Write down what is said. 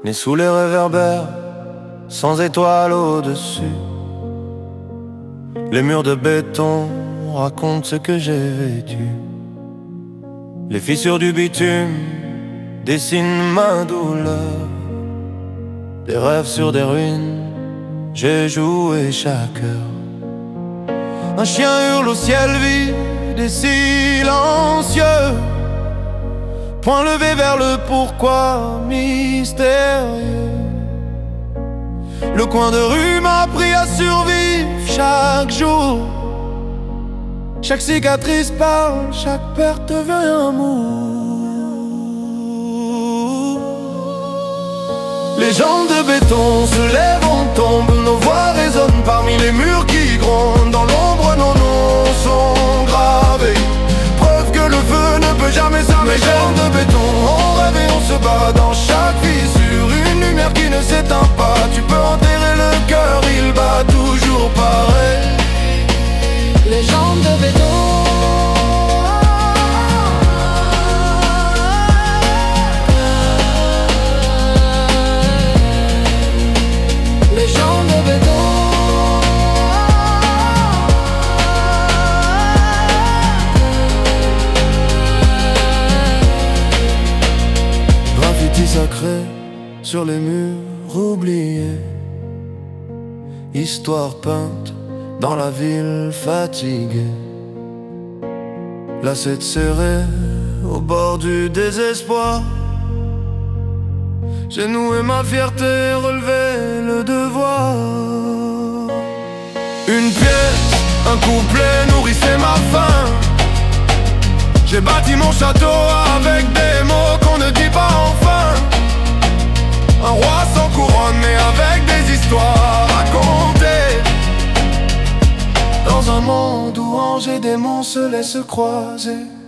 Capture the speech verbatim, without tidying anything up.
né sous les réverbères, sans étoiles au-dessus. Les murs de béton racontent ce que j'ai vécu. Les fissures du bitume dessinent ma douleur. Des rêves sur des ruines, j'ai joué chaque heure. Un chien hurle au ciel vide et silencieux, point levé vers le pourquoi mystérieux. Le coin de rue m'a appris à survivre chaque jour. Chaque cicatrice parle, chaque perte devient un mot. Les jambes de béton se lèvent, on tombe, nos voix résonnent parmi les murs qui grondent. Dans l'ombre, nos noms sont gravés, preuve que le feu ne peut jamais s'arrêter. Les jambes de béton, on rêve et on se bat dans chaque fissure. Une lumière qui ne s'éteint pas, tu peux enterrer le cœur, il bat toujours pareil. Les jambes de béton, les jambes de béton. Graffiti sacré sur les murs oubliés, histoire peinte dans la ville fatiguée, lassé de serrer au bord du désespoir. J'ai noué ma fierté, relevé le devoir. Une pièce, un couplet nourrissait ma faim. J'ai bâti mon château avec des mots qu'on ne dit pas enfin. Un roi sans couronne mais avec des histoires racontées, dans un monde où anges et démons se laissent croiser.